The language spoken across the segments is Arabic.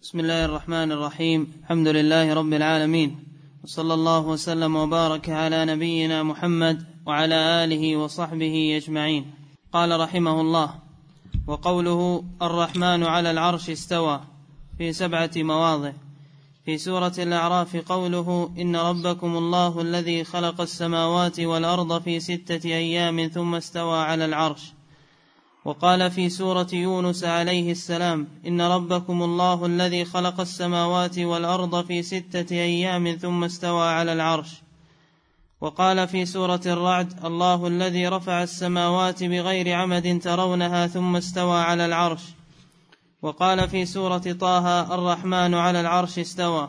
بسم الله الرحمن الرحيم. الحمد لله رب العالمين، وصلى الله وسلم وبارك على نبينا محمد وعلى آله وصحبه أجمعين. قال رحمه الله: وقوله الرحمن على العرش استوى في 7 مواضع. في سورة الأعراف قوله: إن ربكم الله الذي خلق السماوات والأرض في 6 أيام ثم استوى على العرش. وقال في سورة يونس عليه السلام: إن ربكم الله الذي خلق السماوات والأرض في 6 أيام ثم استوى على العرش. وقال في سورة الرعد: الله الذي رفع السماوات بغير عمد ترونها ثم استوى على العرش. وقال في سورة طه: الرحمن على العرش استوى.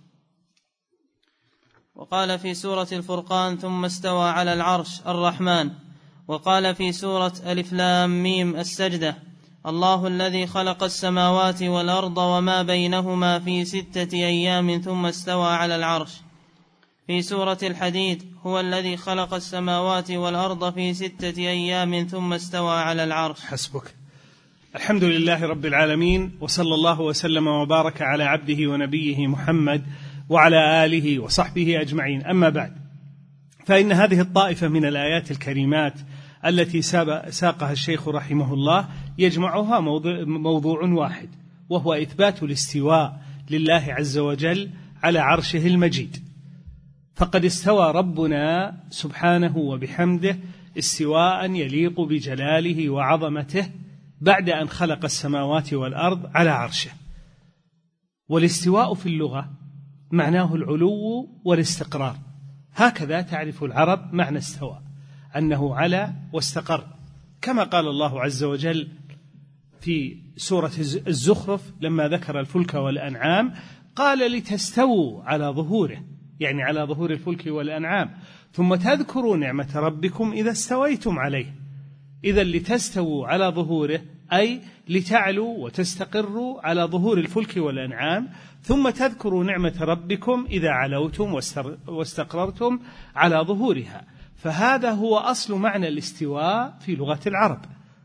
وقال في سورة الفرقان: ثم استوى على العرش الرحمن. وقال في سورة ألف لام ميم السجدة: الله الذي خلق السماوات والأرض وما بينهما في 6 أيام ثم استوى على العرش. في سورة الحديد: هو الذي خلق السماوات والأرض في 6 أيام ثم استوى على العرش. حسبك. الحمد لله رب العالمين، وصلى الله وسلم وبارك على عبده ونبيه محمد وعلى آله وصحبه أجمعين. أما بعد، فإن هذه الطائفة من الآيات الكريمات التي ساقها الشيخ رحمه الله يجمعها موضوع واحد، وهو إثبات الاستواء لله عز وجل على عرشه المجيد. فقد استوى ربنا سبحانه وبحمده استواء يليق بجلاله وعظمته بعد أن خلق السماوات والأرض على عرشه. والاستواء في اللغة معناه العلو والاستقرار، هكذا تعرف العرب معنى استوى، أنه على واستقر، كما قال الله عز وجل في سورة الزخرف لما ذكر الفلك والأنعام قال: لتستووا على ظهوره، يعني على ظهور الفلك والأنعام، ثم تذكروا نعمة ربكم إذا استويتم عليه. إذا لتستووا على ظهوره أي لتعلوا وتستقروا على ظهور الفلك والأنعام، ثم تذكروا نعمة ربكم إذا علوتم واستقررتم على ظهورها. فهذا هو أصل معنى الاستواء في لغة العرب،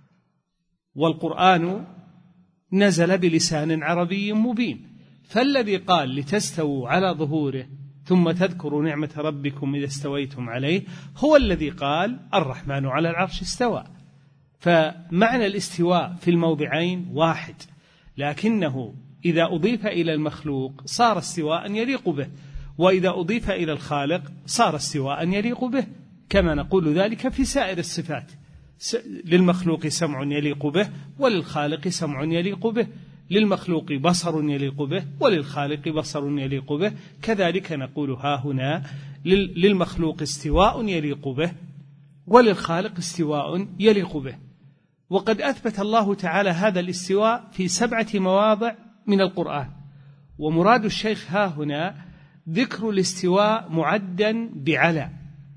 والقرآن نزل بلسان عربي مبين. فالذي قال لتستووا على ظهوره ثم تذكروا نعمة ربكم إذا استويتم عليه هو الذي قال: الرحمن على العرش استوى. فمعنى الاستواء في الموضعين واحد، لكنه إذا أضيف إلى المخلوق صار استواء يليق به، وإذا أضيف إلى الخالق صار استواء يليق به، كما نقول ذلك في سائر الصفات. للمخلوق سمع يليق به، وللخالق سمع يليق به، للمخلوق بصر يليق به، وللخالق بصر يليق به. كذلك نقول ها هنا: للمخلوق استواء يليق به، وللخالق استواء يليق به. وقد أثبت الله تعالى هذا الاستواء في 7 مواضع من القرآن. ومراد الشيخ ها هنا ذكر الاستواء معدا بعلى،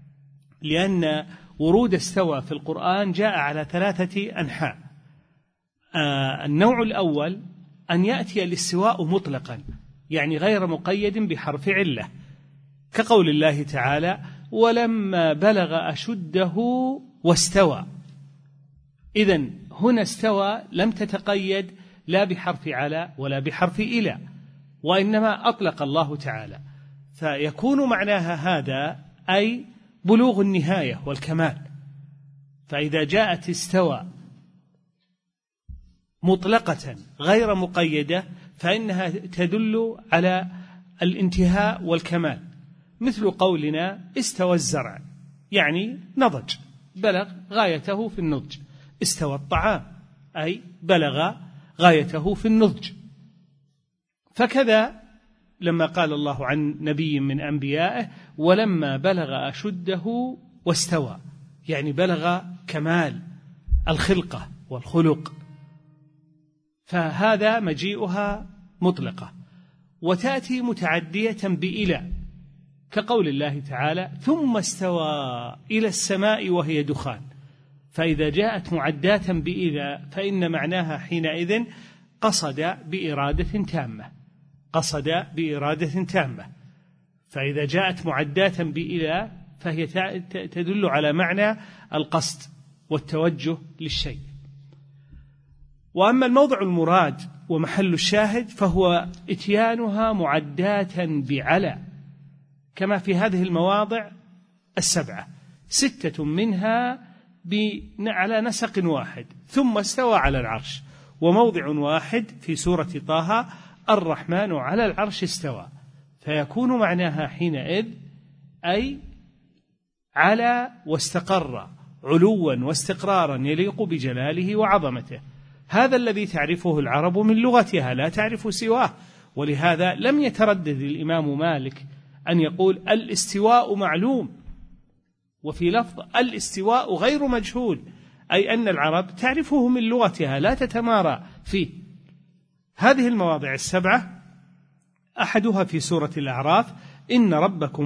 لأن ورود استوى في القرآن جاء على 3 أنحاء. النوع الأول أن يأتي الاستواء مطلقا، يعني غير مقيد بحرف علة، كقول الله تعالى: ولما بلغ أشده واستوى. إذن هنا استوى لم تتقيد لا بحرف على ولا بحرف إلى، وإنما أطلق الله تعالى، فيكون معناها هذا أي بلوغ النهاية والكمال. فإذا جاءت استوى مطلقة غير مقيدة فإنها تدل على الانتهاء والكمال، مثل قولنا استوى الزرع، يعني نضج، بلغ غايته في النضج. استوى الطعام أي بلغ غايته في النضج. فكذا لما قال الله عن نبي من أنبيائه: ولما بلغ أشده واستوى، يعني بلغ كمال الخلقة والخلق. فهذا مجيئها مطلقة. وتأتي متعدية بإلى، كقول الله تعالى: ثم استوى إلى السماء وهي دخان. فإذا جاءت معداة بإلى فإن معناها حينئذ قصد بإرادة تامة، قصد بإرادة تامة. فإذا جاءت معداة بإلى فهي تدل على معنى القصد والتوجه للشيء. وأما الموضع المراد ومحل الشاهد فهو إتيانها معدات بعلى، كما في هذه المواضع 7، 6 منها على نسق واحد، ثم استوى على العرش. وموضع واحد في سورة طه الرحمن على العرش استوى، فيكون معناها حينئذ أي على واستقر علوا واستقرارا يليق بجلاله وعظمته. هذا الذي تعرفه العرب من لغتها، لا تعرف سواه. ولهذا لم يتردد الإمام مالك أن يقول الاستواء معلوم، وفي لفظ الاستواء غير مجهول، أي أن العرب تعرفه من لغتها لا تتمارى فيه. هذه المواضع 7 أحدها في سورة الأعراف: إن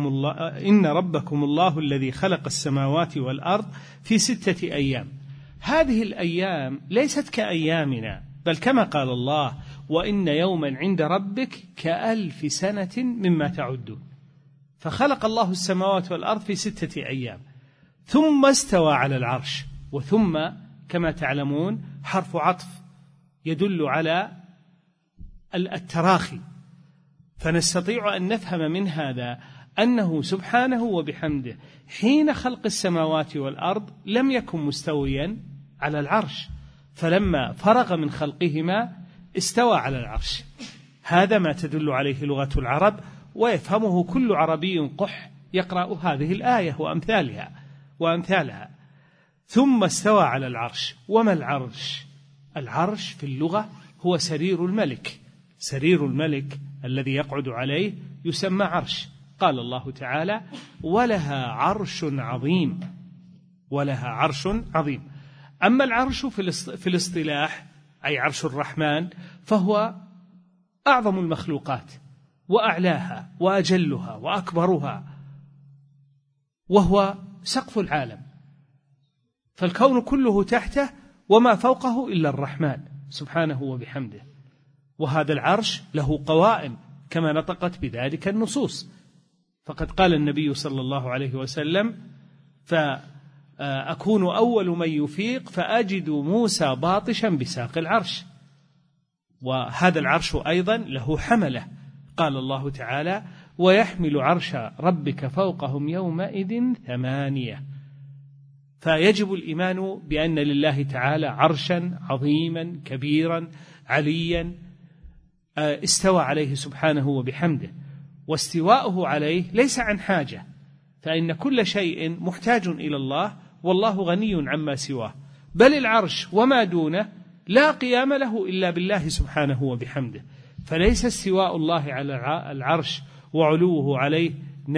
ربكم الله الذي خلق السماوات والأرض في 6 أيام. هذه الأيام ليست كأيامنا، بل كما قال الله: وإن يوما عند ربك ك1000 سنة مما تعدون. فخلق الله السماوات والأرض في 6 أيام، ثم استوى على العرش. وثم كما تعلمون حرف عطف يدل على التراخي، فنستطيع أن نفهم من هذا أنه سبحانه وبحمده حين خلق السماوات والأرض لم يكن مستويا على العرش، فلما فرغ من خلقهما استوى على العرش. هذا ما تدل عليه لغة العرب، ويفهمه كل عربي قح يقرأ هذه الآية وأمثالها. ثم استوى على العرش. وما العرش؟ العرش في اللغة هو سرير الملك. سرير الملك الذي يقعد عليه يسمى عرش. قال الله تعالى: ولها عرش عظيم. ولها عرش عظيم. أما العرش في الاصطلاح أي عرش الرحمن فهو أعظم المخلوقات وأعلاها وأجلها وأكبرها، وهو سقف العالم، فالكون كله تحته وما فوقه إلا الرحمن سبحانه وبحمده. وهذا العرش له قوائم كما نطقت بذلك النصوص، فقد قال النبي صلى الله عليه وسلم: فأكون أول من يفيق فأجد موسى باطشا بساق العرش. وهذا العرش أيضا له حملة، قال الله تعالى: ويحمل عرش ربك فوقهم يومئذ 8. فيجب الإيمان بأن لله تعالى عرشا عظيما كبيرا عليا استوى عليه سبحانه وبحمده. واستواؤه عليه ليس عن حاجة، فإن كل شيء محتاج إلى الله، والله غني عما سواه. بل العرش وما دونه لا قيام له إلا بالله سبحانه وبحمده. فليس استواء الله على العرش وعلوه عليه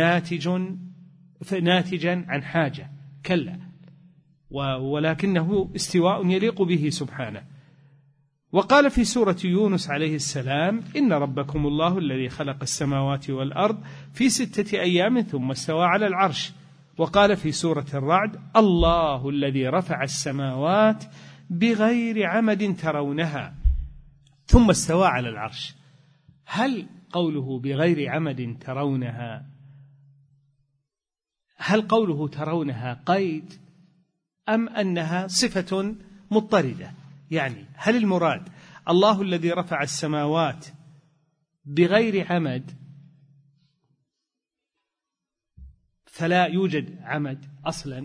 ناتجا عن حاجة، كلا، ولكنه استواء يليق به سبحانه. وقال في سورة يونس عليه السلام: إن ربكم الله الذي خلق السماوات والأرض في 6 أيام ثم استوى على العرش. وقال في سورة الرعد: الله الذي رفع السماوات بغير عمد ترونها ثم استوى على العرش. هل قوله بغير عمد ترونها، هل قوله ترونها قيد أم أنها صفة مضطردة؟ يعني هل المراد الله الذي رفع السماوات بغير عمد فلا يوجد عمد أصلا،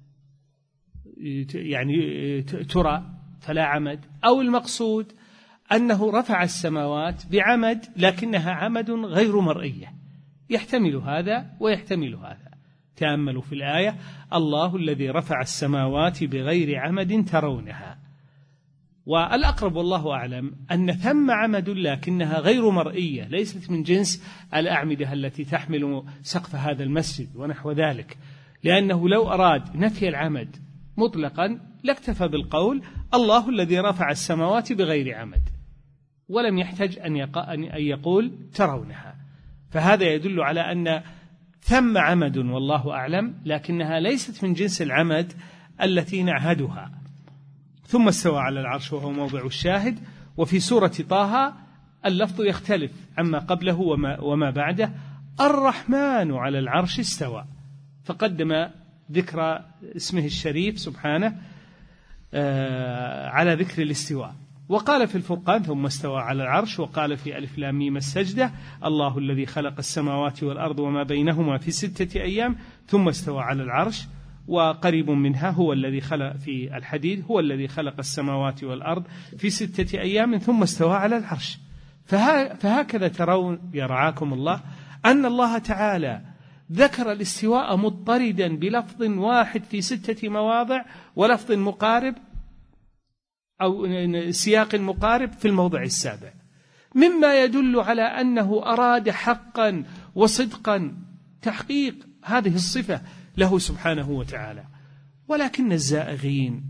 يعني ترى فلا عمد، أو المقصود أنه رفع السماوات بعمد لكنها عمد غير مرئية؟ يحتمل هذا ويحتمل هذا. تأملوا في الآية: الله الذي رفع السماوات بغير عمد ترونها. والأقرب والله أعلم أن ثم عمد لكنها غير مرئية، ليست من جنس الأعمدة التي تحمل سقف هذا المسجد ونحو ذلك، لأنه لو أراد نفي العمد مطلقا لاكتفى بالقول الله الذي رفع السماوات بغير عمد، ولم يحتج أن يقول ترونها. فهذا يدل على أن ثم عمد والله أعلم، لكنها ليست من جنس العمد التي نعهدها. ثم استوى على العرش وهو موضع الشاهد. وفي سورة طه اللفظ يختلف عما قبله وما بعده: الرحمن على العرش استوى، فقدم ذكر اسمه الشريف سبحانه على ذكر الاستواء. وقال في الفرقان ثم استوى على العرش، وقال في ألف لام ميم السجدة الله الذي خلق السماوات والأرض وما بينهما في 6 أيام ثم استوى على العرش. وقريب منها هو الذي خلق في الحديد هو الذي خلق السماوات والأرض في 6 أيام ثم استوى على العرش. فهكذا ترون يرعاكم الله أن الله تعالى ذكر الاستواء مضطردا بلفظ واحد في 6 مواضع، ولفظ مقارب أو سياق مقارب في الموضع 7، مما يدل على أنه أراد حقا وصدقا تحقيق هذه الصفة له سبحانه وتعالى. ولكن الزائغين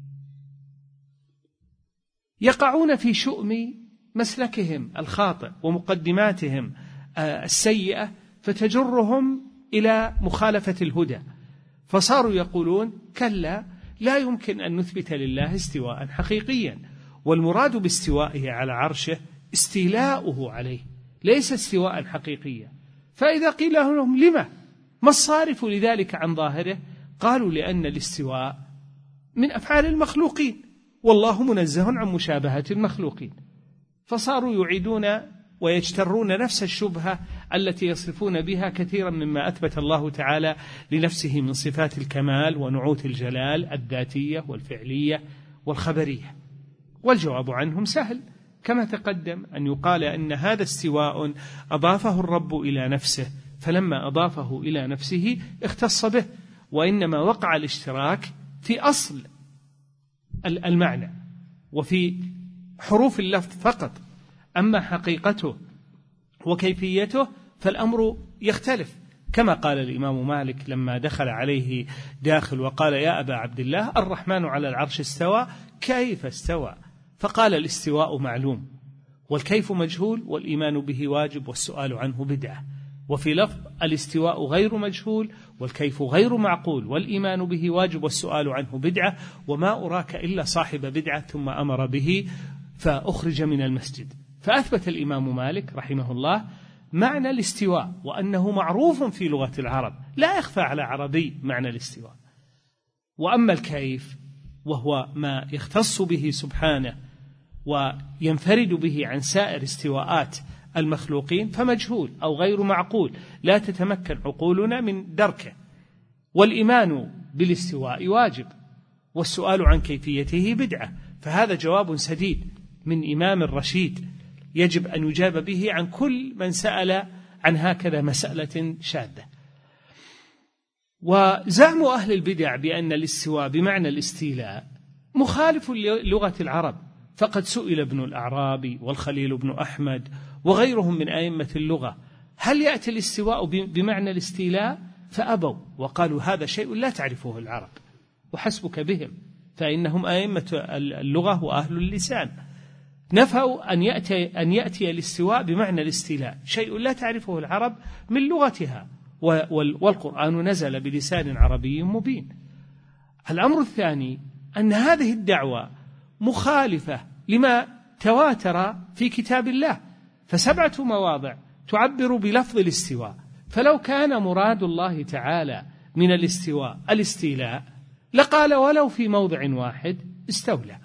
يقعون في شؤم مسلكهم الخاطئ ومقدماتهم السيئة، فتجرهم إلى مخالفة الهدى، فصاروا يقولون كلا لا يمكن أن نثبت لله استواء حقيقيا، والمراد باستوائه على عرشه استيلاؤه عليه ليس استواء حقيقيا. فإذا قيل لهم لما ما الصارف لذلك عن ظاهره؟ قالوا لأن الاستواء من أفعال المخلوقين والله منزه عن مشابهة المخلوقين. فصاروا يعيدون ويجترون نفس الشبهة التي يصفون بها كثيرا مما أثبت الله تعالى لنفسه من صفات الكمال ونعوت الجلال الذاتية والفعلية والخبرية. والجواب عنهم سهل، كما تقدم أن يقال أن هذا استواء أضافه الرب إلى نفسه، فلما أضافه إلى نفسه اختص به، وإنما وقع الاشتراك في أصل المعنى وفي حروف اللفظ فقط، أما حقيقته وكيفيته فالأمر يختلف. كما قال الإمام مالك لما دخل عليه داخل وقال يا أبا عبد الله الرحمن على العرش استوى، كيف استوى؟ فقال الاستواء معلوم والكيف مجهول والإيمان به واجب والسؤال عنه بدعة. وفي لفظ الاستواء غير مجهول والكيف غير معقول والإيمان به واجب والسؤال عنه بدعة، وما أراك إلا صاحب بدعة، ثم أمر به فأخرج من المسجد. فأثبت الإمام مالك رحمه الله معنى الاستواء وأنه معروف في لغة العرب لا يخفى على عربي معنى الاستواء. وأما الكيف وهو ما يختص به سبحانه وينفرد به عن سائر استواءات المخلوقين فمجهول أو غير معقول لا تتمكن عقولنا من دركه. والإيمان بالاستواء واجب والسؤال عن كيفيته بدعة. فهذا جواب سديد من إمام رشيد يجب أن يجاب به عن كل من سأل عن هكذا مسألة شاذة. وزعم أهل البدع بأن الاستواء بمعنى الاستيلاء مخالف للغة العرب، فقد سئل ابن الأعرابي والخليل بن أحمد وغيرهم من أئمة اللغة هل يأتي الاستواء بمعنى الاستيلاء؟ فأبوا وقالوا هذا شيء لا تعرفه العرب وحسبك بهم، فإنهم أئمة اللغة وأهل اللسان. نفوا أن يأتي الاستواء بمعنى الاستيلاء، شيء لا تعرفه العرب من لغتها، والقرآن نزل بلسان عربي مبين. الأمر الثاني أن هذه الدعوة مخالفة لما تواتر في كتاب الله، ف7 مواضع تعبر بلفظ الاستواء، فلو كان مراد الله تعالى من الاستواء الاستيلاء لقال ولو في موضع واحد استولى،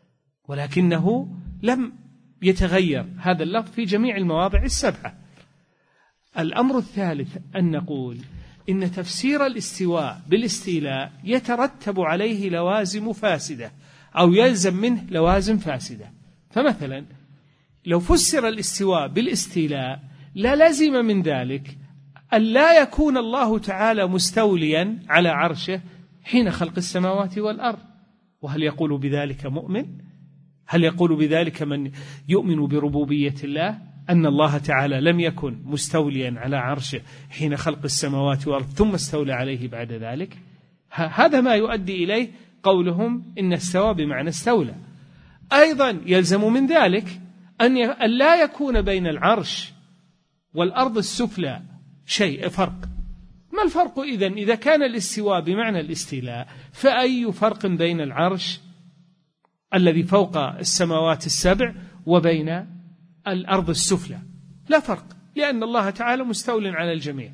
ولكنه لم يتغير هذا اللفظ في جميع المواضع 7. الأمر الثالث أن نقول إن تفسير الاستواء بالاستيلاء يترتب عليه لوازم فاسدة أو يلزم منه لوازم فاسدة. فمثلا لو فسر الاستواء بالاستيلاء لازم من ذلك أن لا يكون الله تعالى مستوليا على عرشه حين خلق السماوات والأرض. وهل يقول بذلك مؤمن؟ هل يقول بذلك من يؤمن بربوبية الله أن الله تعالى لم يكن مستوليا على عرشه حين خلق السماوات والأرض ثم استولى عليه بعد ذلك؟ هذا ما يؤدي إليه قولهم إن استوى بمعنى استولى. أيضا يلزم من ذلك أن لا يكون بين العرش والأرض السفلى فرق. ما الفرق إذن إذا كان الاستواء بمعنى الاستيلاء؟ فأي فرق بين العرش الذي فوق السماوات ال7 وبين الأرض السفلى؟ لا فرق، لأن الله تعالى مستول على الجميع.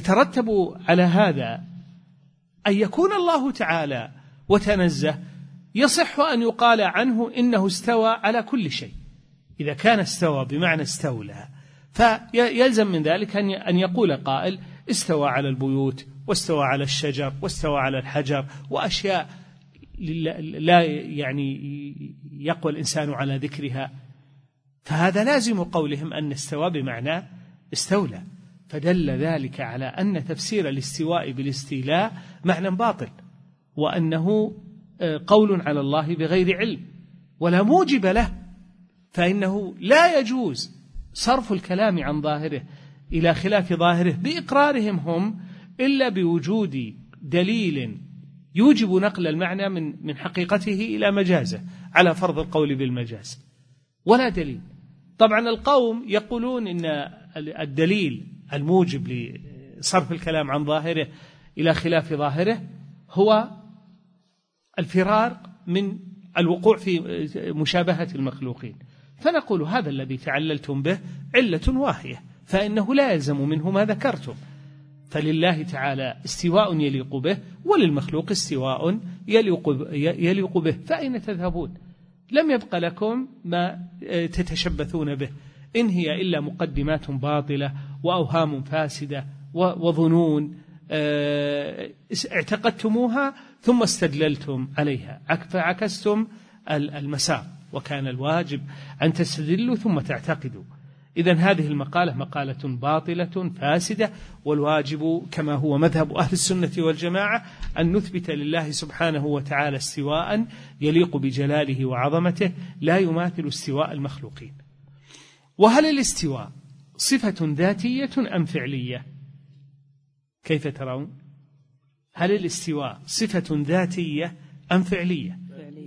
يترتب على هذا أن يكون الله تعالى وتنزه يصح أن يقال عنه إنه استوى على كل شيء. إذا كان استوى بمعنى استولى، فيلزم من ذلك أن يقول قائل استوى على البيوت، واستوى على الشجر، واستوى على الحجر، وأشياء لا يقوى الإنسان على ذكرها، فهذا لازم قولهم أن استوى بمعنى استولى. فدل ذلك على أن تفسير الاستواء بالاستيلاء معنى باطل، وأنه قول على الله بغير علم ولا موجب له، فإنه لا يجوز صرف الكلام عن ظاهره إلى خلاف ظاهره بإقرارهم هم إلا بوجود دليل يوجب نقل المعنى من حقيقته إلى مجازه على فرض القول بالمجاز، ولا دليل. طبعا القوم يقولون إن الدليل الموجب لصرف الكلام عن ظاهره إلى خلاف ظاهره هو الفرار من الوقوع في مشابهة المخلوقين، فنقول هذا الذي تعللتم به علة واهية، فإنه لا يلزم منه ما ذكرتم. فلله تعالى استواء يليق به، وللمخلوق استواء يليق به، فأين تذهبون؟ لم يبق لكم ما تتشبثون به، إن هي إلا مقدمات باطلة وأوهام فاسدة وظنون اعتقدتموها ثم استدللتم عليها، فعكستم المسار، وكان الواجب أن تستدلوا ثم تعتقدوا. إذن هذه المقالة مقالة باطلة فاسدة، والواجب كما هو مذهب أهل السنة والجماعة أن نثبت لله سبحانه وتعالى استواء يليق بجلاله وعظمته لا يماثل استواء المخلوقين. وهل الاستواء صفة ذاتية أم فعلية؟ كيف ترون؟ هل الاستواء صفة ذاتية أم فعلية؟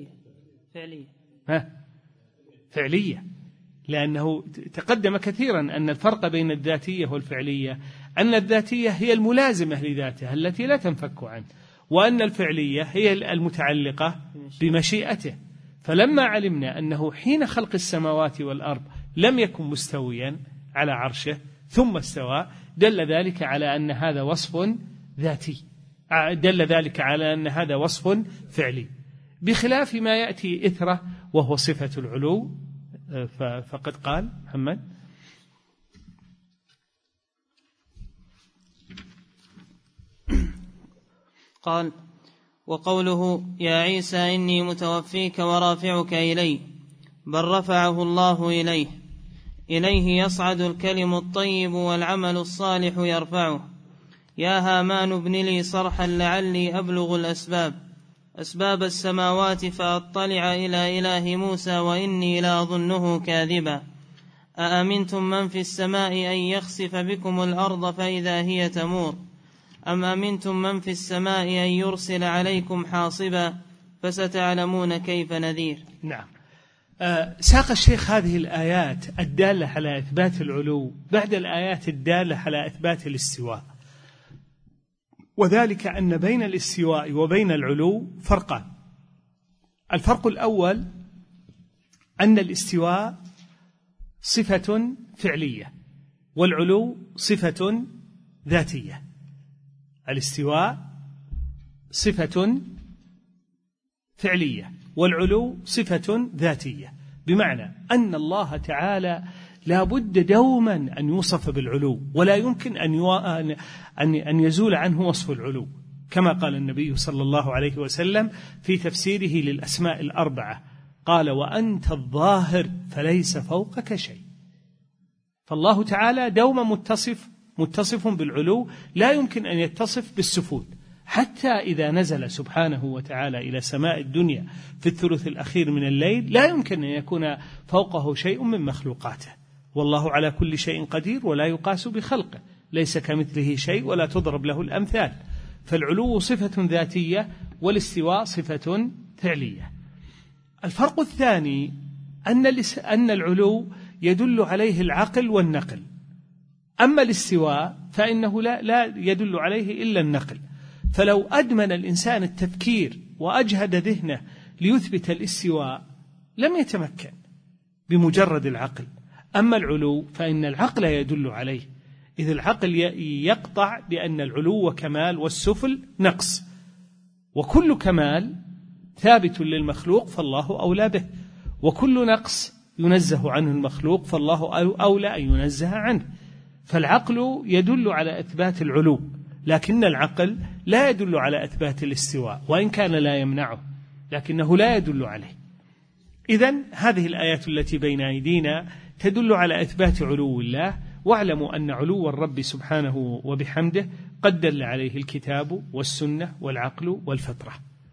فعلية، لأنه تقدم كثيرا أن الفرق بين الذاتية والفعلية أن الذاتية هي الملازمة لذاتها التي لا تنفك عنه، وأن الفعلية هي المتعلقة بمشيئته. فلما علمنا أنه حين خلق السماوات والأرض لم يكن مستويا على عرشه ثم استوى، دل ذلك على أن هذا وصف ذاتي، دل ذلك على أن هذا وصف فعلي، بخلاف ما يأتي إثره وهو صفة العلو. فقد قال محمد قال: وقوله يا عيسى إني متوفيك ورافعك إلي، بل رفعه الله إليه يصعد الكلم الطيب والعمل الصالح يرفعه. يا هامان ابن لي صرحا لعلي أبلغ أسباب السماوات فأطلع إلى إله موسى وإني لأظنه كاذبا. أأمنتم من في السماء أن يخسف بكم الأرض فإذا هي تمور، أم أمنتم من في السماء أن يرسل عليكم حاصبا، فستعلمون كيف نذير. نعم. ساق الشيخ هذه الآيات الدالة على إثبات العلو بعد الآيات الدالة على إثبات الاستواء، وذلك أن بين الاستواء وبين العلو فرقان. الفرق الأول أن الاستواء صفة فعلية والعلو صفة ذاتية. الاستواء صفة فعلية والعلو صفة ذاتية، بمعنى أن الله تعالى لا بد دوما أن يوصف بالعلو، ولا يمكن أن يزول عنه وصف العلو، كما قال النبي صلى الله عليه وسلم في تفسيره للأسماء الأربعة، قال: وأنت الظاهر فليس فوقك شيء. فالله تعالى دوما متصف بالعلو، لا يمكن أن يتصف بالسفول، حتى إذا نزل سبحانه وتعالى إلى سماء الدنيا في الثلث الأخير من الليل لا يمكن أن يكون فوقه شيء من مخلوقاته، والله على كل شيء قدير ولا يقاس بخلقه، ليس كمثله شيء ولا تضرب له الأمثال. فالعلو صفة ذاتية والاستواء صفة فعلية. الفرق الثاني أن العلو يدل عليه العقل والنقل، أما الاستواء فإنه لا يدل عليه إلا النقل. فلو أدمن الإنسان التفكير وأجهد ذهنه ليثبت الاستواء لم يتمكن بمجرد العقل. أما العلو فإن العقل يدل عليه، إذ العقل يقطع بأن العلو كمال والسفل نقص، وكل كمال ثابت للمخلوق فالله أولى به، وكل نقص ينزه عنه المخلوق فالله أولى أن ينزه عنه. فالعقل يدل على إثبات العلو، لكن العقل لا يدل على إثبات الاستواء، وإن كان لا يمنعه لكنه لا يدل عليه. إذن هذه الآيات التي بين أيدينا تدل على إثبات علو الله. واعلموا أن علو الرب سبحانه وبحمده قد دل عليه الكتاب والسنة والعقل والفطرة.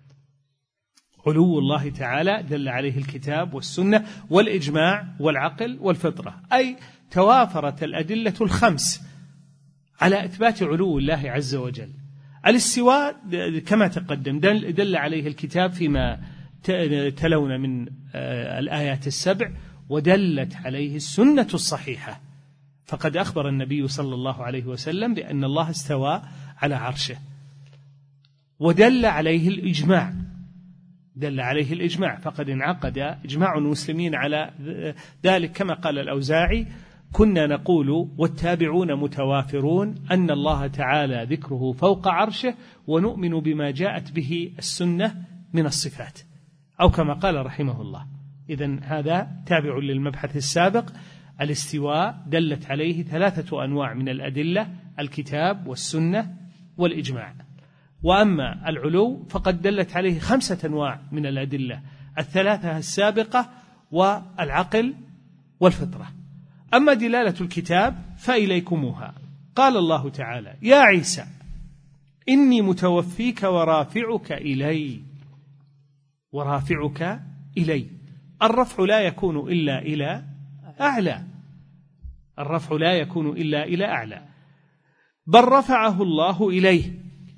علو الله تعالى دل عليه الكتاب والسنة والإجماع والعقل والفطرة، أي توافرت الأدلة الخمس على إثبات علو الله عز وجل. الاستواء كما تقدم دل عليه الكتاب فيما تلون من الآيات السبع، ودلت عليه السنة الصحيحة، فقد أخبر النبي صلى الله عليه وسلم بأن الله استوى على عرشه. ودل عليه الإجماع، دل عليه الإجماع، فقد انعقد إجماع المسلمين على ذلك، كما قال الأوزاعي: كنا نقول والتابعون متوافرون أن الله تعالى ذكره فوق عرشه، ونؤمن بما جاءت به السنة من الصفات، أو كما قال رحمه الله. إذن هذا تابع للمبحث السابق. الاستواء دلت عليه 3 أنواع من الأدلة: الكتاب والسنة والإجماع. وأما العلو فقد دلت عليه 5 أنواع من الأدلة: 3 السابقة والعقل والفطرة. أما دلالة الكتاب فإليكموها. قال الله تعالى: يا عيسى إني متوفيك ورافعك إلي. ورافعك إلي، الرفع لا يكون إلا إلى أعلى، الرفع لا يكون إلا إلى أعلى، بل رفعه الله إليه،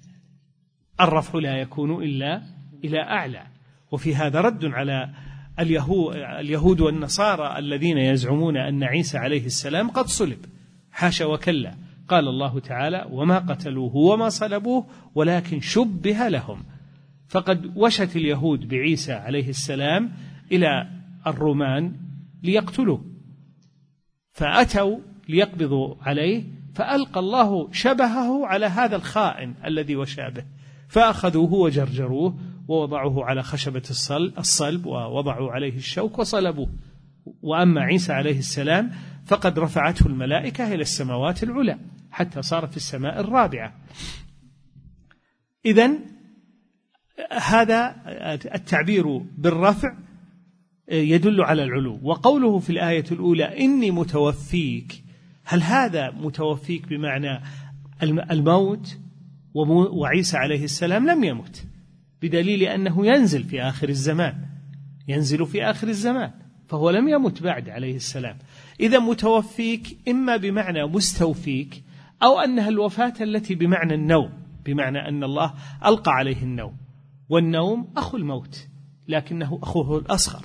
الرفع لا يكون إلا إلى أعلى. وفي هذا رد على اليهود والنصارى الذين يزعمون أن عيسى عليه السلام قد صلب، حاشا وكلا. قال الله تعالى: وما قتلوه وما صلبوه ولكن شبه لهم. فقد وشت اليهود بعيسى عليه السلام إلى الرومان ليقتلوه، فأتوا ليقبضوا عليه، فألقى الله شبهه على هذا الخائن الذي وشابه، فأخذوه وجرجروه ووضعوه على خشبة الصلب ووضعوا عليه الشوك وصلبوه. وأما عيسى عليه السلام فقد رفعته الملائكة إلى السماوات العلى حتى صار في السماء الرابعة. إذن هذا التعبير بالرفع يدل على العلو. وقوله في الآية الأولى: إني متوفيك، هل هذا متوفيك بمعنى الموت؟ وعيسى عليه السلام لم يمت، بدليل أنه ينزل في آخر الزمان، ينزل في آخر الزمان، فهو لم يمت بعد عليه السلام. إذا متوفيك إما بمعنى مستوفيك، أو أنها الوفاة التي بمعنى النوم، بمعنى أن الله ألقى عليه النوم، والنوم أخو الموت لكنه أخوه الأصغر.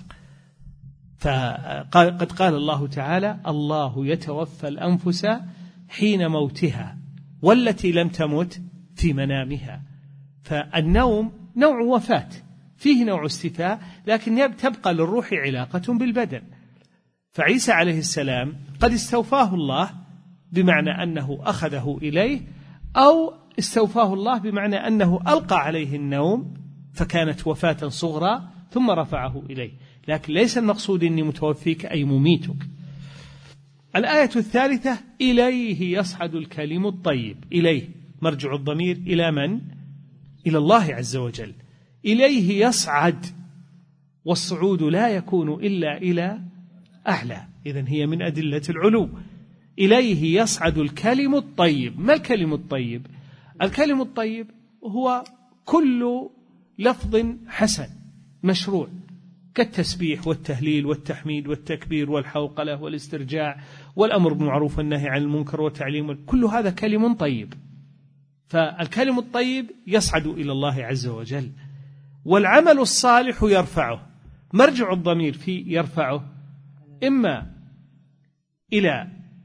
فقد قال الله تعالى: الله يتوفى الأنفس حين موتها والتي لم تمت في منامها. فالنوم نوع وفاة، فيه نوع استيفاء، لكن تبقى للروح علاقة بالبدن. فعيسى عليه السلام قد استوفاه الله بمعنى أنه أخذه إليه، أو استوفاه الله بمعنى أنه ألقى عليه النوم فكانت وفاة صغرى ثم رفعه إليه، لكن ليس المقصود إني متوفيك أي مميتك. الآية الثالثة: إليه يصعد الكلم الطيب. إليه مرجع الضمير إلى من؟ إلى الله عز وجل. إليه يصعد، والصعود لا يكون إلا إلى أعلى، إذن هي من أدلة العلو. إليه يصعد الكلم الطيب. ما الكلم الطيب؟ الكلم الطيب هو كل لفظ حسن مشروع، كالتسبيح والتهليل والتحميد والتكبير والحوقلة والاسترجاع والأمر بالمعروف والنهي عن المنكر والتعليم، كل هذا كلم طيب. فالكلم الطيب يصعد إلى الله عز وجل. والعمل الصالح يرفعه. مرجع الضمير في يرفعه إما إلى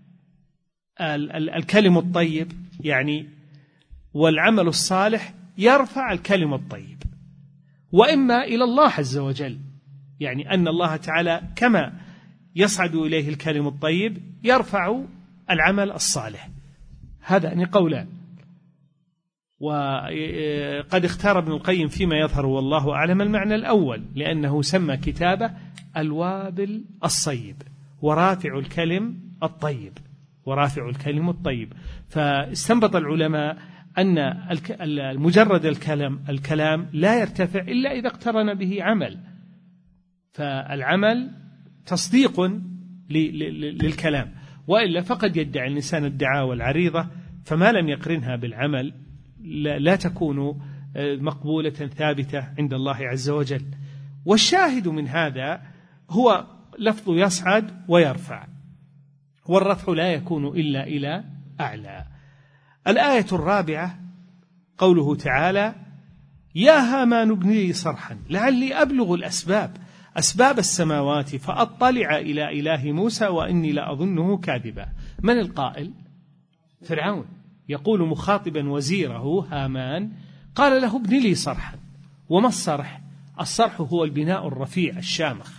الكلم الطيب، يعني والعمل الصالح يرفع الكلم الطيب، وإما إلى الله عز وجل، يعني أن الله تعالى كما يصعد إليه الكلم الطيب يرفع العمل الصالح. هذا قولان. وقد اختار ابن القيم فيما يظهر والله أعلم المعنى الأول، لأنه سمى كتابه الوابل الصيب ورافع الكلم الطيب، ورافع الكلم الطيب. فاستنبط العلماء أن مجرد الكلام لا يرتفع إلا إذا اقترن به عمل، فالعمل تصديق للكلام، وإلا فقد يدعي الإنسان الدعاوى العريضة فما لم يقرنها بالعمل لا تكون مقبولة ثابتة عند الله عز وجل. والشاهد من هذا هو لفظ يصعد ويرفع، والرفع لا يكون إلا إلى أعلى. الآية الرابعة قوله تعالى: يا هامان ابن لي صرحا لعلي أبلغ أسباب السماوات فأطلع إلى إله موسى وإني لأظنه كاذبا. من القائل؟ فرعون يقول مخاطبا وزيره هامان، قال له: ابن لي صرحا. وما الصرح؟ الصرح هو البناء الرفيع الشامخ.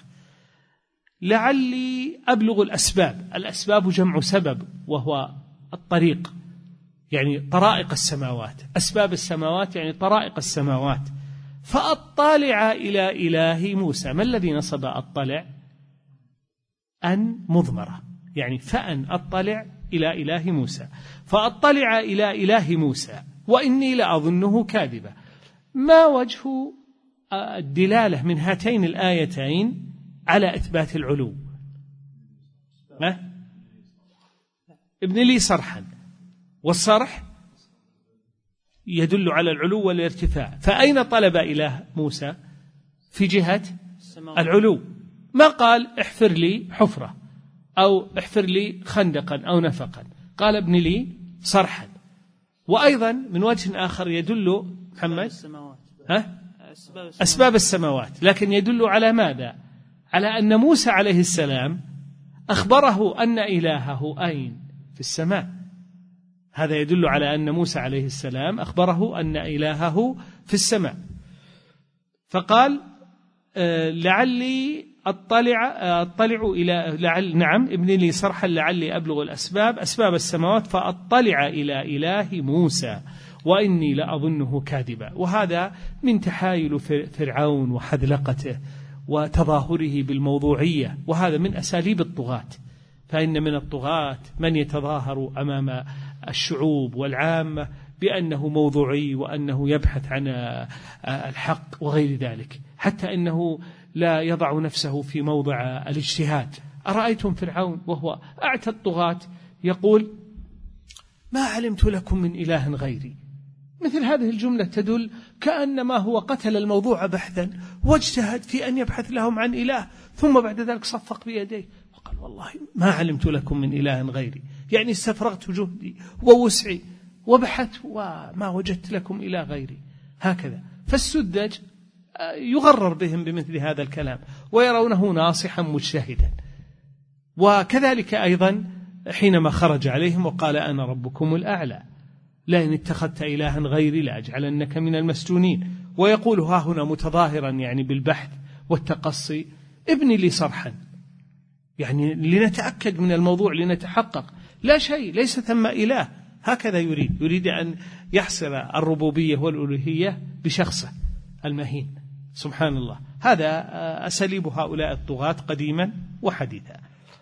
لعلي أبلغ الأسباب جمع سبب، وهو الطريق، يعني طرائق السماوات، أسباب السماوات يعني طرائق السماوات. فأطلع إلى إله موسى. ما الذي نصب أطلع؟ أن مضمرة، يعني فأن أطلع إلى إله موسى، فأطلع إلى إله موسى وإني لأظنه كاذبا. ما وجه الدلالة من هاتين الآيتين على إثبات العلو؟ ابن لي صرحا، والصرح يدل على العلو والارتفاع. فأين طلب إله موسى؟ في جهة العلو. ما قال احفر لي حفرة أو احفر لي خندقا أو نفقا، قال ابن لي صرحا. وأيضا من وجه آخر يدل محمد أسباب السماوات، لكن يدل على ماذا؟ على أن موسى عليه السلام أخبره أن إلهه أين؟ في السماء. هذا يدل على أن موسى عليه السلام أخبره أن إلهه في السماء. فقال لعلي أطلع إلى نعم ابن لي صرحا لعلي أبلغ أسباب السماوات فأطلع إلى إله موسى وإني لأظنه كاذبا. وهذا من تحايل فرعون وحذلقته وتظاهره بالموضوعية، وهذا من أساليب الطغاة. فإن من الطغاة من يتظاهر أمام الشعوب والعامة بأنه موضوعي وأنه يبحث عن الحق وغير ذلك، حتى إنه لا يضع نفسه في موضع الاجتهاد. أرأيتم فرعون وهو أعتى الطغاة يقول: ما علمت لكم من إله غيري. مثل هذه الجملة تدل كأنما هو قتل الموضوع بحثا واجتهد في أن يبحث لهم عن إله، ثم بعد ذلك صفق بيديه وقال: والله ما علمت لكم من إله غيري، يعني استفرغت جهدي ووسعي وبحثت وما وجدت لكم إله غيري. هكذا. فالسذج يغرر بهم بمثل هذا الكلام ويرونه ناصحا مجتهدا. وكذلك أيضا حينما خرج عليهم وقال: أنا ربكم الأعلى لئن اتخذت إلها غيري لأجعلنك من المسجونين. ويقول ها هنا متظاهرا يعني بالبحث والتقصي: ابن لي صرحا، يعني لنتأكد من الموضوع، لنتحقق. لا شيء، ليس ثم إله. هكذا يريد أن يحصر الربوبية والألوهية بشخصه المهين سبحان الله. هذا أساليب هؤلاء الطغاة قديما وحديثا.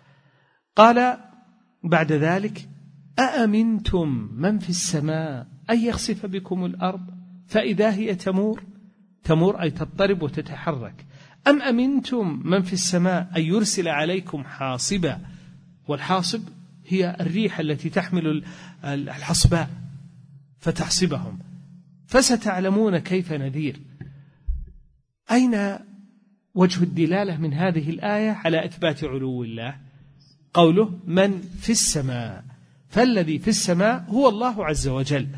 قال بعد ذلك: أأمنتم من في السماء أن يخسف بكم الأرض فإذا هي تمور أي تضطرب وتتحرك، أم أمنتم من في السماء أن يرسل عليكم حاصبا. والحاصب هي الريح التي تحمل الحصباء فتحصبهم، فستعلمون كيف نذير. أين وجه الدلالة من هذه الآية على إثبات علو الله؟ قوله من في السماء، فالذي في السماء هو الله عز وجل.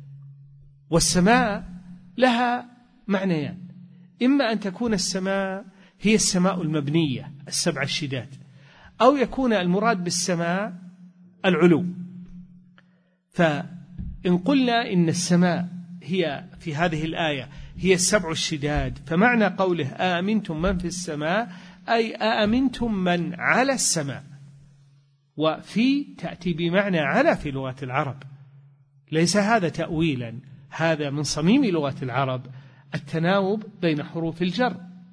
والسماء لها معنيان: إما أن تكون السماء هي السماء المبنية 7 الشداد، أو يكون المراد بالسماء العلو. فإن قلنا إن السماء هي في هذه الآية هي 7 الشداد، فمعنى قوله آمنتم من في السماء أي آمنتم من على السماء. وفي تأتي بمعنى على في لغة العرب، ليس هذا تأويلا، هذا من صميم لغة العرب التناوب بين حروف الجر.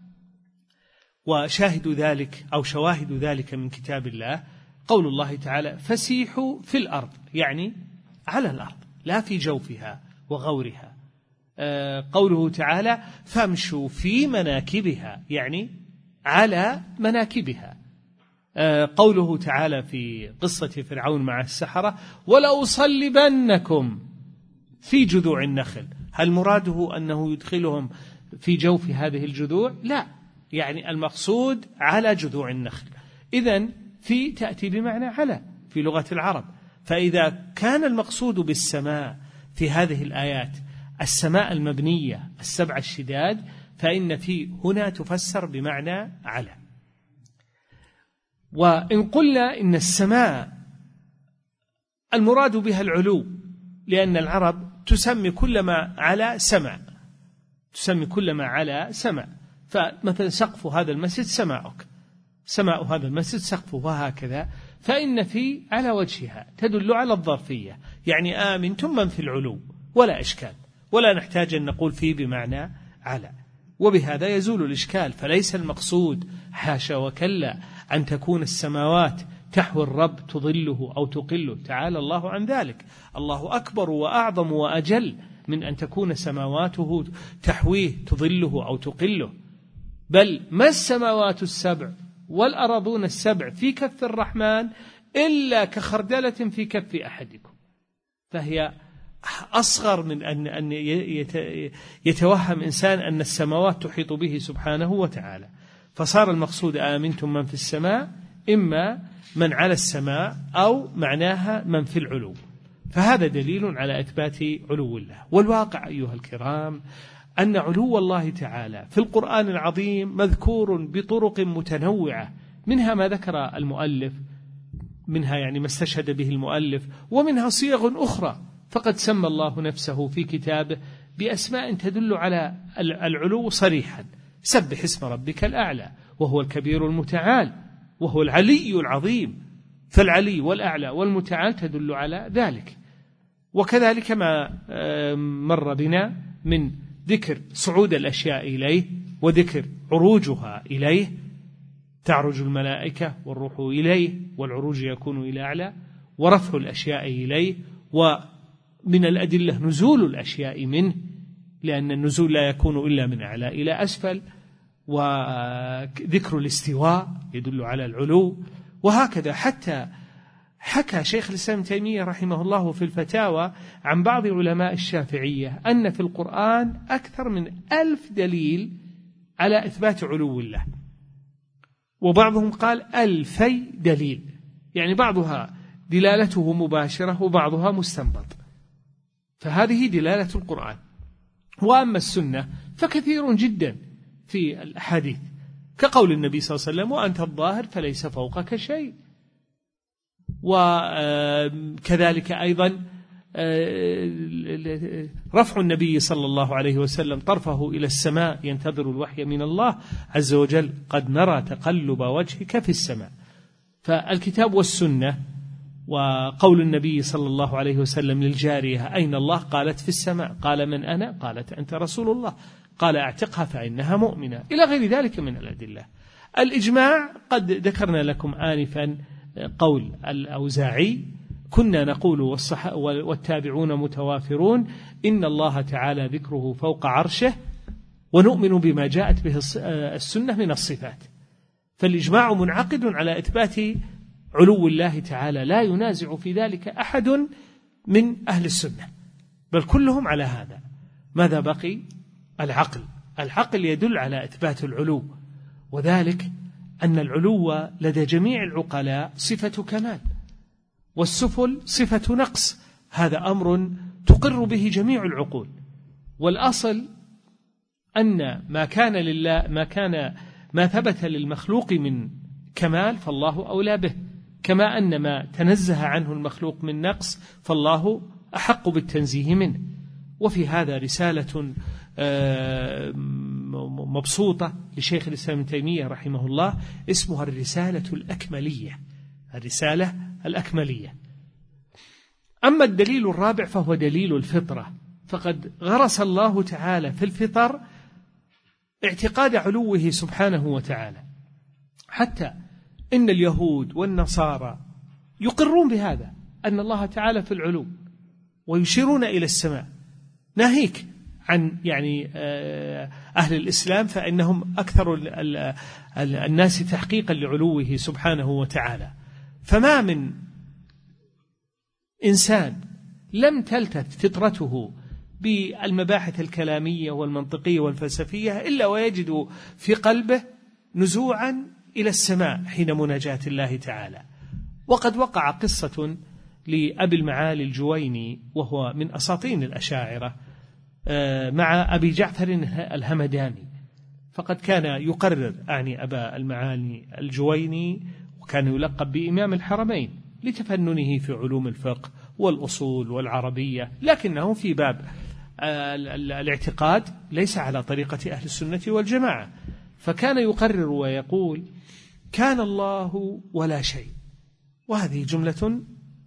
وشاهد ذلك أو شواهد ذلك من كتاب الله قول الله تعالى فسيحوا في الأرض، يعني على الأرض لا في جوفها وغورها. قوله تعالى فامشوا في مناكبها، يعني على مناكبها. قوله تعالى في قصة فرعون مع السحرة ولأصلبنكم في جذوع النخل، هل مراده أنه يدخلهم في جوف هذه الجذوع؟ لا، يعني المقصود على جذوع النخل. إذن في تأتي بمعنى على في لغة العرب. فإذا كان المقصود بالسماء في هذه الآيات السماء المبنية السبع الشداد، فإن في هنا تفسر بمعنى على. وإن قلنا إن السماء المراد بها العلو، لأن العرب تسمي كل ما على سمع، تسمي كل ما على سمع. فمثلا سقف هذا المسجد سماؤك، سماء هذا المسجد سقفه، وهكذا. فإن في على وجهها تدل على الظرفية، يعني آمنتم من في العلو، ولا إشكال، ولا نحتاج أن نقول فيه بمعنى على. وبهذا يزول الإشكال. فليس المقصود حاشا وكلا أن تكون السماوات تحوي الرب تظله أو تقله، تعالى الله عن ذلك. الله أكبر وأعظم وأجل من أن تكون سماواته تحويه تظله أو تقله. بل ما السماوات السبع والأراضون السبع في كف الرحمن إلا كخردلة في كف أحدكم. فهي أصغر من أن يتوهم إنسان أن السماوات تحيط به سبحانه وتعالى. فصار المقصود آمنتم من في السماء إما من على السماء أو معناها من في العلو. فهذا دليل على إثبات علو الله. والواقع أيها الكرام أن علو الله تعالى في القرآن العظيم مذكور بطرق متنوعة، منها ما ذكر المؤلف، منها يعني ما استشهد به المؤلف، ومنها صيغ أخرى. فقد سمى الله نفسه في كتابه بأسماء تدل على العلو صريحا: سبح اسم ربك الأعلى، وهو الكبير المتعال، وهو العلي العظيم. فالعلي والأعلى والمتعال تدل على ذلك. وكذلك ما مر بنا من ذكر صعود الأشياء إليه وذكر عروجها إليه، تعرج الملائكة والروح إليه، والعروج يكون إلى أعلى، ورفع الأشياء إليه، ومن الأدلة نزول الأشياء منه، لأن النزول لا يكون إلا من أعلى إلى أسفل، وذكر الاستواء يدل على العلو. وهكذا حتى حكى شيخ الإسلام ابن تيمية رحمه الله في الفتاوى عن بعض علماء الشافعية أن في القرآن أكثر من 1000 دليل على إثبات علو الله، وبعضهم قال 2000 دليل، يعني بعضها دلالته مباشرة وبعضها مستنبط. فهذه دلالة القرآن. وأما السنة فكثير جدا في الأحاديث، كقول النبي صلى الله عليه وسلم: وأنت الظاهر فليس فوقك شيء. وكذلك أيضا رفع النبي صلى الله عليه وسلم طرفه إلى السماء ينتظر الوحي من الله عز وجل: قد نرى تقلب وجهك في السماء. فالكتاب والسنة. وقول النبي صلى الله عليه وسلم للجارية: أين الله؟ قالت: في السماء. قال: من أنا؟ قالت: أنت رسول الله. قال: أعتقها فإنها مؤمنة، إلى غير ذلك من الأدلة. الإجماع قد ذكرنا لكم آنفا قول الأوزاعي: كنا نقول والتابعون متوافرون إن الله تعالى ذكره فوق عرشه، ونؤمن بما جاءت به السنة من الصفات. فالإجماع منعقد على إثبات علو الله تعالى، لا ينازع في ذلك أحد من أهل السنة، بل كلهم على هذا. ماذا بقي؟ العقل يدل على إثبات العلو، وذلك أن العلو لدى جميع العقلاء صفة كمال، والسفل صفة نقص. هذا أمر تقر به جميع العقول. والأصل أن ما ثبت للمخلوق من كمال فالله أولى به، كما أن ما تنزه عنه المخلوق من نقص فالله أحق بالتنزيه منه. وفي هذا رسالة مبسوطة لشيخ الإسلام ابن تيمية رحمه الله اسمها الرسالة الأكملية، الرسالة الأكملية. أما الدليل الرابع فهو دليل الفطرة، فقد غرس الله تعالى في الفطر اعتقاد علوه سبحانه وتعالى، حتى إن اليهود والنصارى يقرون بهذا، أن الله تعالى في العلو، ويشيرون إلى السماء، ناهيك عن أهل الإسلام فإنهم أكثر الناس تحقيقا لعلوه سبحانه وتعالى. فما من إنسان لم تلتف فطرته بالمباحث الكلامية والمنطقية والفلسفية إلا ويجد في قلبه نزوعا إلى السماء حين مناجاة الله تعالى. وقد وقع قصة لأبي المعالي الجويني، وهو من أساطين الأشاعرة، مع أبي جعفر الهمداني، فقد كان يقرر أبا المعالي الجويني، وكان يلقب بإمام الحرمين لتفننه في علوم الفقه والأصول والعربية، لكنه في باب الاعتقاد ليس على طريقة أهل السنة والجماعة. فكان يقرر ويقول: كان الله ولا شيء، وهذه جملة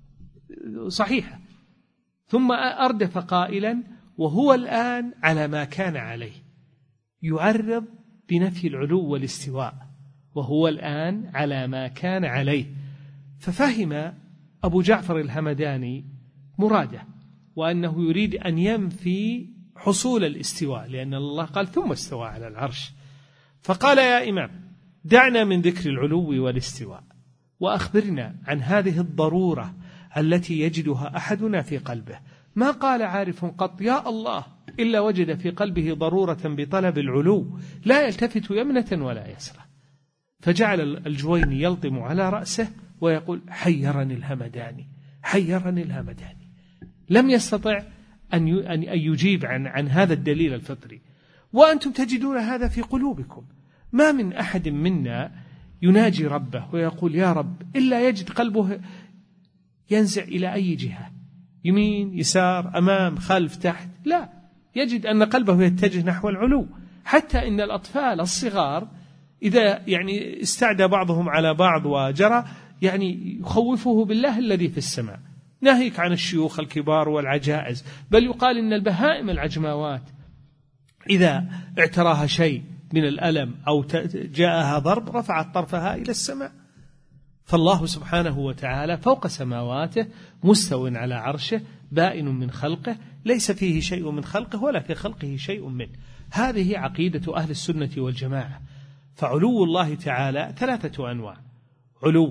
صحيحة. ثم أردف قائلا: وهو الآن على ما كان عليه، يعرض بنفي العلو والاستواء، وهو الآن على ما كان عليه. ففهم أبو جعفر الهمداني مراده، وأنه يريد أن ينفي حصول الاستواء، لأن الله قال: ثم استوى على العرش. فقال: يا إمام، دعنا من ذكر العلو والاستواء، وأخبرنا عن هذه الضرورة التي يجدها أحدنا في قلبه. ما قال عارف قط يا الله إلا وجد في قلبه ضرورة بطلب العلو، لا يلتفت يمنة ولا يسرى. فجعل الجويني يلطم على رأسه ويقول: حيرني الهمداني، حيرني الهمداني. لم يستطع أن يجيب عن هذا الدليل الفطري. وأنتم تجدون هذا في قلوبكم. ما من أحد منا يناجي ربه ويقول: يا رب، إلا يجد قلبه ينزع إلى أي جهة، يمين يسار أمام خلف تحت، لا، يجد أن قلبه يتجه نحو العلو. حتى إن الأطفال الصغار إذا استعدى بعضهم على بعض وجرى يخوفه بالله الذي في السماء، ناهيك عن الشيوخ الكبار والعجائز. بل يقال إن البهائم العجماوات إذا اعتراها شيء من الألم أو جاءها ضرب رفعت طرفها إلى السماء. فالله سبحانه وتعالى فوق سماواته، مستو على عرشه، بائن من خلقه، ليس فيه شيء من خلقه ولا في خلقه شيء منه. هذه عقيدة أهل السنة والجماعة. فعلو الله تعالى 3 أنواع: علو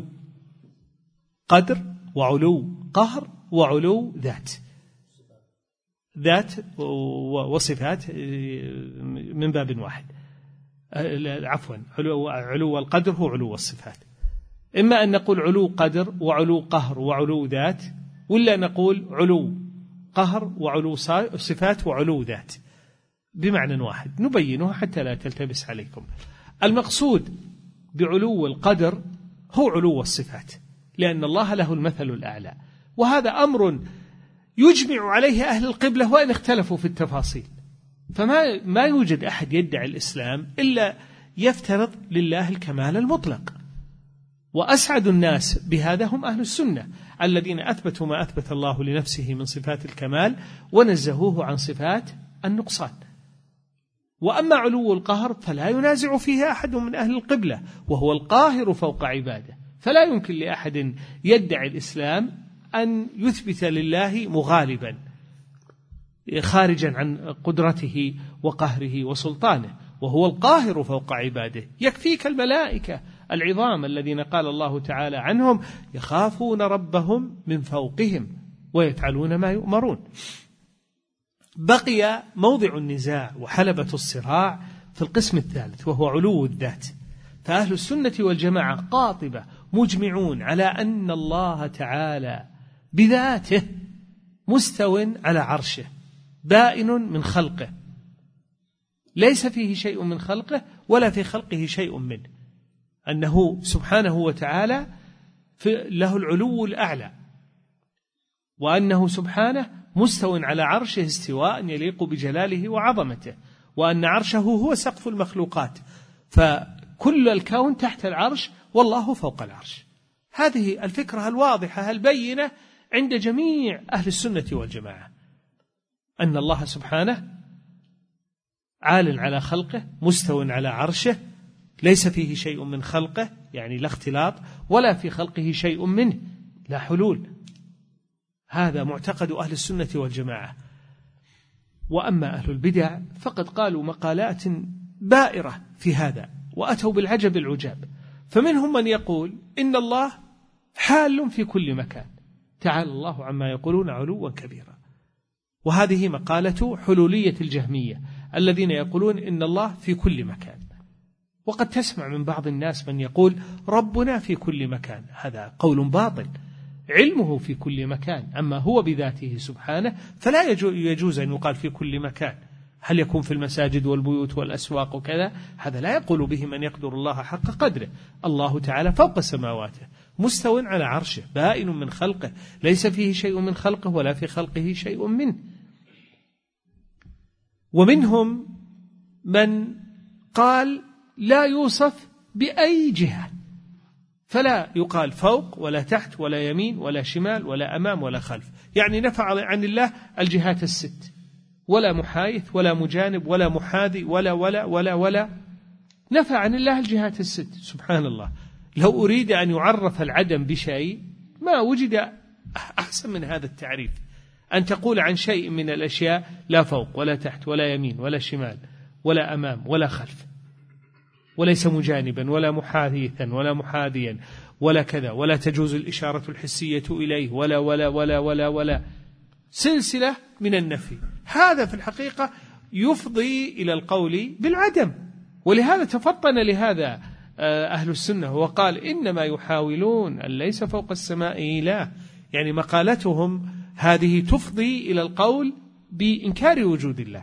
قدر، وعلو قهر، وعلو ذات وصفات من باب واحد. عفوا، علو القدر هو علو الصفات. إما أن نقول علو قدر وعلو قهر وعلو ذات، ولا نقول علو قهر وعلو صفات وعلو ذات بمعنى واحد، نبينه حتى لا تلتبس عليكم. المقصود بعلو القدر هو علو الصفات، لأن الله له المثل الأعلى، وهذا أمر يجمع عليه أهل القبلة وإن اختلفوا في التفاصيل. فما يوجد أحد يدعي الإسلام إلا يفترض لله الكمال المطلق، وأسعد الناس بهذا هم أهل السنة الذين أثبتوا ما أثبت الله لنفسه من صفات الكمال ونزهوه عن صفات النقصان. وأما علو القهر فلا ينازع فيه أحد من أهل القبلة، وهو القاهر فوق عباده. فلا يمكن لأحد يدعي الإسلام أن يثبت لله مغالبا خارجا عن قدرته وقهره وسلطانه، وهو القاهر فوق عباده. يكفيك الملائكة العظام الذين قال الله تعالى عنهم: يخافون ربهم من فوقهم ويفعلون ما يؤمرون. بقي موضع النزاع وحلبة الصراع في القسم الثالث، وهو علو الذات. فأهل السنة والجماعة قاطبة مجمعون على أن الله تعالى بذاته مستو على عرشه، بائن من خلقه، ليس فيه شيء من خلقه ولا في خلقه شيء منه، أنه سبحانه وتعالى له العلو الأعلى، وأنه سبحانه مستو على عرشه استواء يليق بجلاله وعظمته، وأن عرشه هو سقف المخلوقات، فكل الكون تحت العرش والله فوق العرش. هذه الفكرة الواضحة البينة عند جميع أهل السنة والجماعة. أن الله سبحانه عال على خلقه مستو على عرشه، ليس فيه شيء من خلقه يعني لا اختلاط، ولا في خلقه شيء منه لا حلول. هذا معتقد أهل السنة والجماعة. وأما أهل البدع فقد قالوا مقالات بائرة في هذا وأتوا بالعجب العجاب. فمنهم من يقول إن الله حال في كل مكان، تعالى الله عما يقولون علوا كبيرا. وهذه مقالة حلولية الجهمية الذين يقولون إن الله في كل مكان. وقد تسمع من بعض الناس من يقول ربنا في كل مكان، هذا قول باطل. علمه في كل مكان، أما هو بذاته سبحانه فلا يجوز أن يقال في كل مكان. هل يكون في المساجد والبيوت والأسواق وكذا؟ هذا لا يقول به من يقدر الله حق قدره. الله تعالى فوق سماواته مستو على عرشه بائن من خلقه، ليس فيه شيء من خلقه ولا في خلقه شيء منه. ومنهم من قال لا يوصف بأي جهة، فلا يقال فوق ولا تحت ولا يمين ولا شمال ولا أمام ولا خلف، يعني نفى عن الله الجهات الست، ولا محايث ولا مجانب ولا محاذي ولا ولا ولا ولا، نفى عن الله الجهات الست. سبحان الله، لو أريد أن يعرف العدم بشيء ما وجد أحسن من هذا التعريف، أن تقول عن شيء من الأشياء لا فوق ولا تحت ولا يمين ولا شمال ولا أمام ولا خلف، وليس مجانبا ولا محاذيثا ولا محاذيا ولا كذا، ولا تجوز الإشارة الحسية إليه ولا ولا ولا ولا ولا، سلسلة من النفي. هذا في الحقيقة يفضي إلى القول بالعدم. ولهذا تفطن لهذا أهل السنة وقال إنما يحاولون أن ليس فوق السماء إله، يعني مقالتهم هذه تفضي إلى القول بإنكار وجود الله.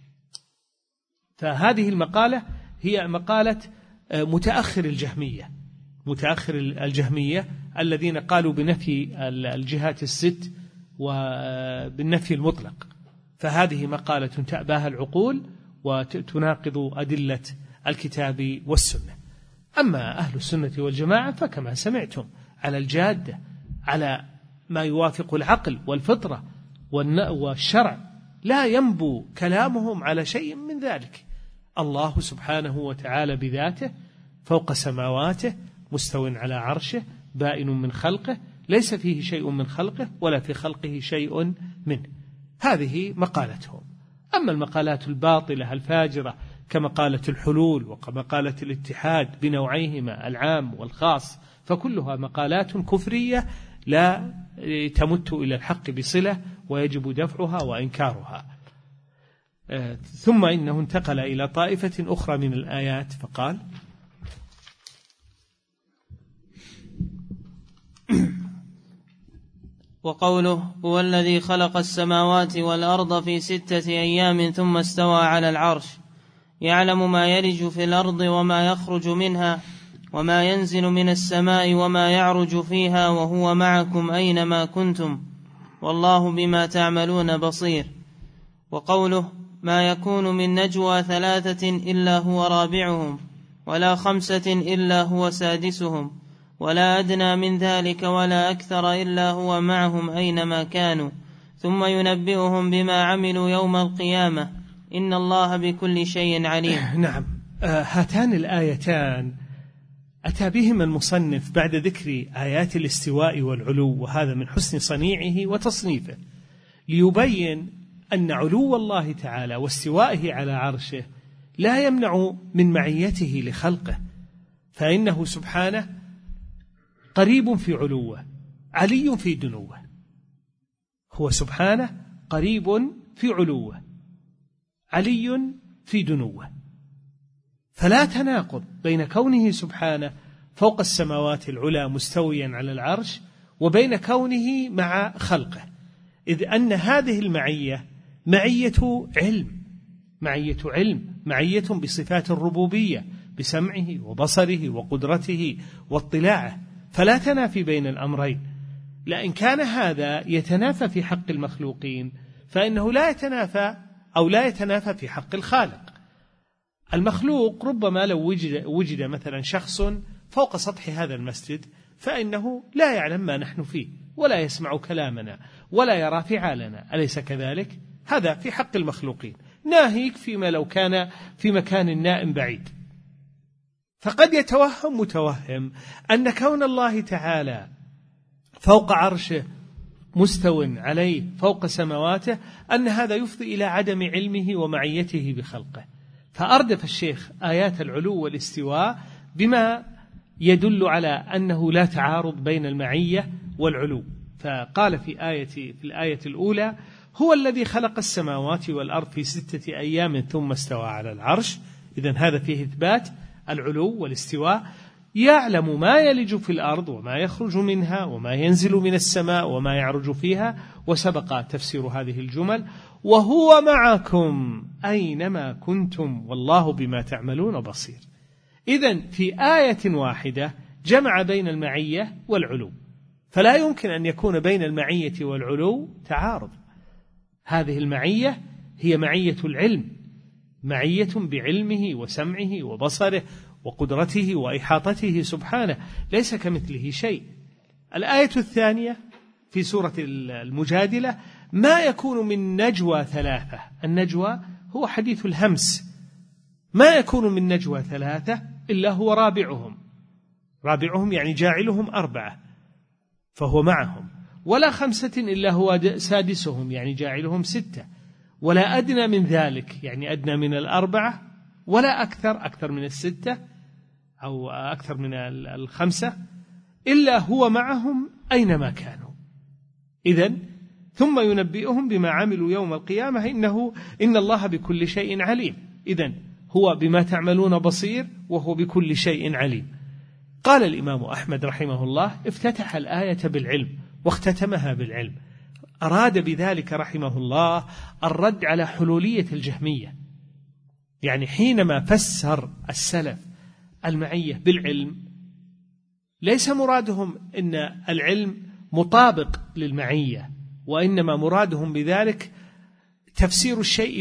فهذه المقالة هي مقالة متأخر الجهمية، متأخر الجهمية الذين قالوا بنفي الجهات الست وبالنفي المطلق. فهذه مقالة تأباها العقول وتناقض أدلة الكتاب والسنة. أما أهل السنة والجماعة فكما سمعتم على الجادة، على ما يوافق العقل والفطرة والشرع، لا ينبو كلامهم على شيء من ذلك. الله سبحانه وتعالى بذاته فوق سماواته مستو على عرشه بائن من خلقه، ليس فيه شيء من خلقه ولا في خلقه شيء منه. هذه مقالتهم. أما المقالات الباطلة الفاجرة كمقالة الحلول وكمقالة الاتحاد بنوعيهما العام والخاص فكلها مقالات كفرية لا تمت إلى الحق بصلة، ويجب دفعها وإنكارها. ثم إنه انتقل إلى طائفة أخرى من الآيات فقال وقوله هو الذي خلق السماوات والأرض في 6 أيام ثم استوى على العرش يعلم ما يلج في الأرض وما يخرج منها وما ينزل من السماء وما يعرج فيها وهو معكم أينما كنتم والله بما تعملون بصير. وقوله ما يكون من نجوى 3 إلا هو رابعهم ولا 5 إلا هو سادسهم ولا أدنى من ذلك ولا أكثر إلا هو معهم أينما كانوا ثم ينبئهم بما عملوا يوم القيامة إن الله بكل شيء عليم. نعم، هاتان الآيتان أتى بهما المصنف بعد ذكر آيات الاستواء والعلو، وهذا من حسن صنيعه وتصنيفه، ليبين أن علو الله تعالى واستوائه على عرشه لا يمنع من معيته لخلقه، فإنه سبحانه قريب في علوه علي في دنوه. هو سبحانه قريب في علوه علي في دنوه، فلا تناقض بين كونه سبحانه فوق السماوات العلى مستويا على العرش وبين كونه مع خلقه، إذ أن هذه المعية معية علم معية بصفات الربوبية بسمعه وبصره وقدرته واطلاعه، فلا تنافي بين الأمرين. لأن كان هذا يتنافى في حق المخلوقين فإنه لا يتنافى في حق الخالق. المخلوق ربما لو وجد مثلا شخص فوق سطح هذا المسجد فإنه لا يعلم ما نحن فيه ولا يسمع كلامنا ولا يرى فعالنا، أليس كذلك؟ هذا في حق المخلوقين، ناهيك فيما لو كان في مكان نائم بعيد. فقد يتوهم متوهم أن كون الله تعالى فوق عرشه مستو عليه فوق سماواته أن هذا يفضي إلى عدم علمه ومعيته بخلقه، فأردف الشيخ آيات العلو والاستواء بما يدل على أنه لا تعارض بين المعية والعلو. فقال في الآية الأولى: هو الذي خلق السماوات والأرض في 6 أيام ثم استوى على العرش. إذن هذا فيه إثبات العلو والاستواء. يعلم ما يلج في الأرض وما يخرج منها وما ينزل من السماء وما يعرج فيها، وسبق تفسير هذه الجمل: وهو معكم أينما كنتم والله بما تعملون بصير. إذن في آية واحدة جمع بين المعية والعلو، فلا يمكن أن يكون بين المعية والعلو تعارض. هذه المعية هي معية العلم، معية بعلمه وسمعه وبصره وقدرته وإحاطته سبحانه، ليس كمثله شيء. الآية الثانية في سورة المجادلة: ما يكون من نجوى 3. النجوى هو حديث الهمس، ما يكون من نجوى 3 إلا هو رابعهم يعني جاعلهم 4، فهو معهم. ولا 5 إلا هو سادسهم يعني جاعلهم 6، ولا أدنى من ذلك يعني أدنى من 4، ولا أكثر من 6 أو أكثر من 5 إلا هو معهم أينما كانوا. إذن ثم ينبئهم بما عملوا يوم القيامة إن الله بكل شيء عليم. إذن هو بما تعملون بصير وهو بكل شيء عليم. قال الإمام أحمد رحمه الله: افتتح الآية بالعلم واختتمها بالعلم. أراد بذلك رحمه الله الرد على حلولية الجهمية، يعني حينما فسر السلف المعية بالعلم ليس مرادهم إن العلم مطابق للمعية، وإنما مرادهم بذلك تفسير الشيء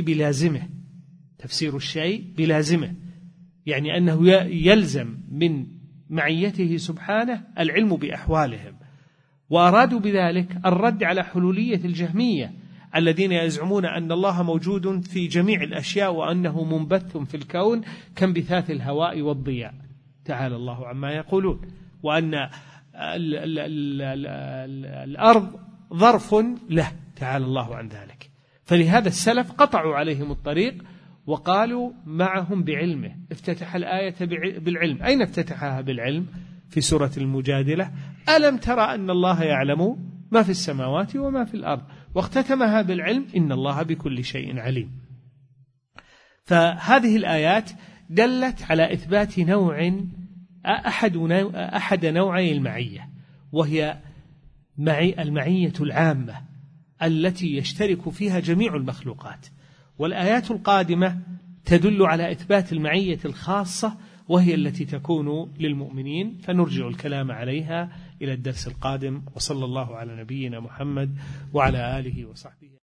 بلازمه، يعني أنه يلزم من معيته سبحانه العلم بأحوالهم. وأرادوا بذلك الرد على حلولية الجهمية الذين يزعمون أن الله موجود في جميع الأشياء وأنه منبث في الكون كانبثاث الهواء والضياء، تعالى الله عما يقولون، وأن الأرض ظرف له، تعالى الله عن ذلك. فلهذا السلف قطعوا عليهم الطريق وقالوا معهم بعلمه. افتتح الآية بالعلم. أين افتتحها بالعلم؟ في سورة المجادلة: ألم ترى أن الله يعلم ما في السماوات وما في الأرض. واختتمها بالعلم: إن الله بكل شيء عليم. فهذه الآيات دلت على إثبات أحد نوعي المعية، وهي المعية العامة التي يشترك فيها جميع المخلوقات. والآيات القادمة تدل على إثبات المعية الخاصة، وهي التي تكون للمؤمنين، فنرجع الكلام عليها إلى الدرس القادم. وصلى الله على نبينا محمد وعلى آله وصحبه.